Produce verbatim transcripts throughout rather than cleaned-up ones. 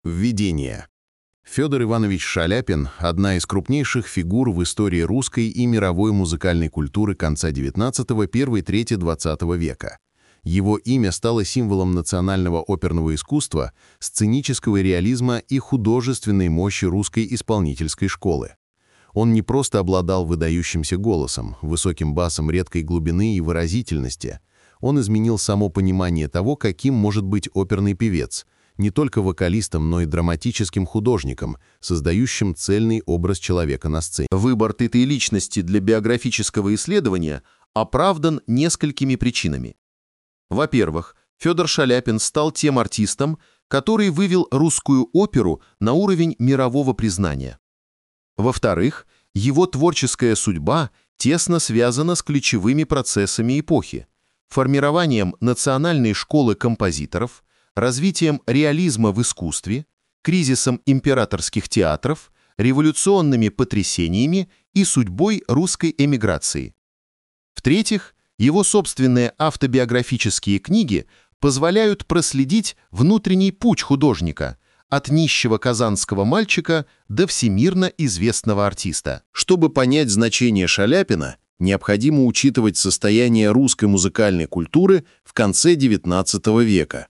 Введение. Федор Иванович Шаляпин – одна из крупнейших фигур в истории русской и мировой музыкальной культуры конца девятнадцатого – первой трети двадцатого века. Его имя стало символом национального оперного искусства, сценического реализма и художественной мощи русской исполнительской школы. Он не просто обладал выдающимся голосом, высоким басом редкой глубины и выразительности. Он изменил само понимание того, каким может быть оперный певец, не только вокалистом, но и драматическим художником, создающим цельный образ человека на сцене. Выбор этой личности для биографического исследования оправдан несколькими причинами. Во-первых, Федор Шаляпин стал тем артистом, который вывел русскую оперу на уровень мирового признания. Во-вторых, его творческая судьба тесно связана с ключевыми процессами эпохи, формированием национальной школы композиторов, развитием реализма в искусстве, кризисом императорских театров, революционными потрясениями и судьбой русской эмиграции. В-третьих, его собственные автобиографические книги позволяют проследить внутренний путь художника от нищего казанского мальчика до всемирно известного артиста. Чтобы понять значение Шаляпина, необходимо учитывать состояние русской музыкальной культуры в конце девятнадцатого века.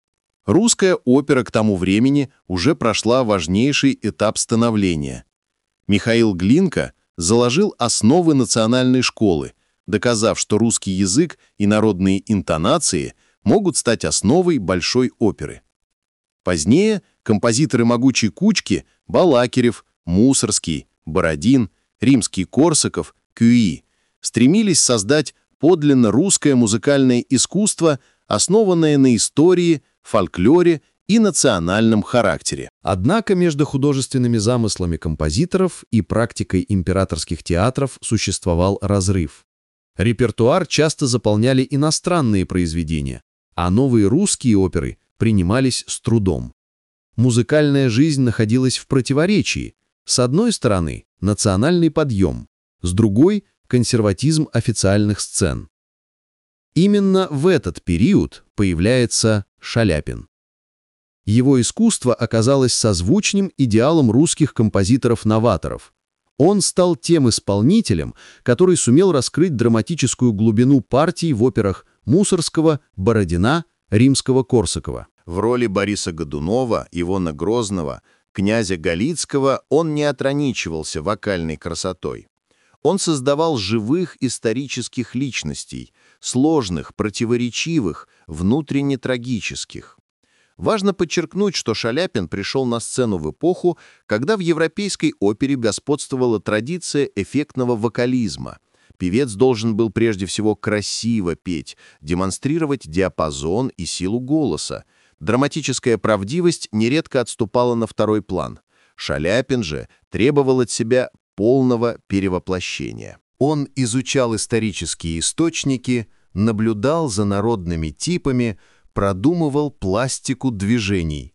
Русская опера к тому времени уже прошла важнейший этап становления. Михаил Глинка заложил основы национальной школы, доказав, что русский язык и народные интонации могут стать основой большой оперы. Позднее композиторы могучей кучки Балакирев, Мусорский, Бородин, Римский-Корсаков, Кюи стремились создать подлинно русское музыкальное искусство, основанное на истории, фольклоре и национальном характере. Однако между художественными замыслами композиторов и практикой императорских театров существовал разрыв. Репертуар часто заполняли иностранные произведения, а новые русские оперы принимались с трудом. Музыкальная жизнь находилась в противоречии. С одной стороны – национальный подъем, с другой – консерватизм официальных сцен. Именно в этот период появляется Шаляпин. Его искусство оказалось созвучным идеалом русских композиторов-новаторов. Он стал тем исполнителем, который сумел раскрыть драматическую глубину партий в операх Мусорского, Бородина, Римского-Корсакова. В роли Бориса Годунова, Ивана Грозного, князя Галицкого он не ограничивался вокальной красотой. Он создавал живых исторических личностей, сложных, противоречивых, внутренне трагических. Важно подчеркнуть, что Шаляпин пришел на сцену в эпоху, когда в европейской опере господствовала традиция эффектного вокализма. Певец должен был прежде всего красиво петь, демонстрировать диапазон и силу голоса. Драматическая правдивость нередко отступала на второй план. Шаляпин же требовал от себя полного перевоплощения. Он изучал исторические источники, наблюдал за народными типами, продумывал пластику движений.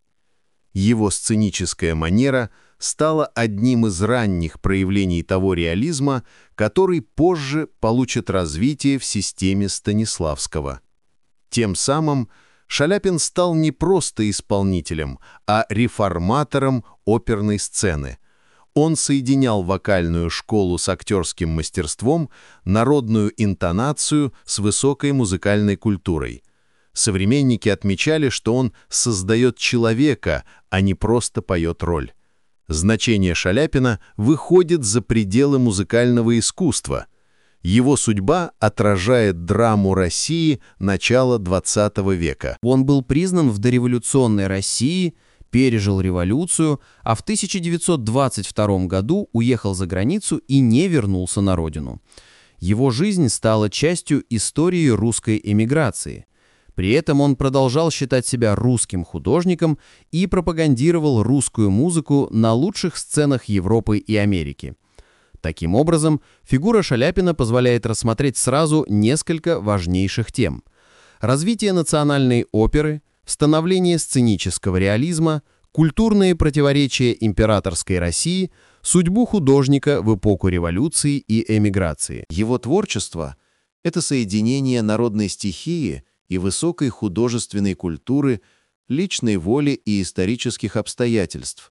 Его сценическая манера стала одним из ранних проявлений того реализма, который позже получит развитие в системе Станиславского. Тем самым Шаляпин стал не просто исполнителем, а реформатором оперной сцены. Он соединял вокальную школу с актерским мастерством, народную интонацию с высокой музыкальной культурой. Современники отмечали, что он создает человека, а не просто поет роль. Значение Шаляпина выходит за пределы музыкального искусства. Его судьба отражает драму России начала двадцатого века. Он был признан в дореволюционной России, пережил революцию, а в тысяча девятьсот двадцать втором году уехал за границу и не вернулся на родину. Его жизнь стала частью истории русской эмиграции. При этом он продолжал считать себя русским художником и пропагандировал русскую музыку на лучших сценах Европы и Америки. Таким образом, фигура Шаляпина позволяет рассмотреть сразу несколько важнейших тем: развитие национальной оперы, становление сценического реализма, культурные противоречия императорской России, судьбу художника в эпоху революции и эмиграции. Его творчество — это соединение народной стихии и высокой художественной культуры, личной воли и исторических обстоятельств.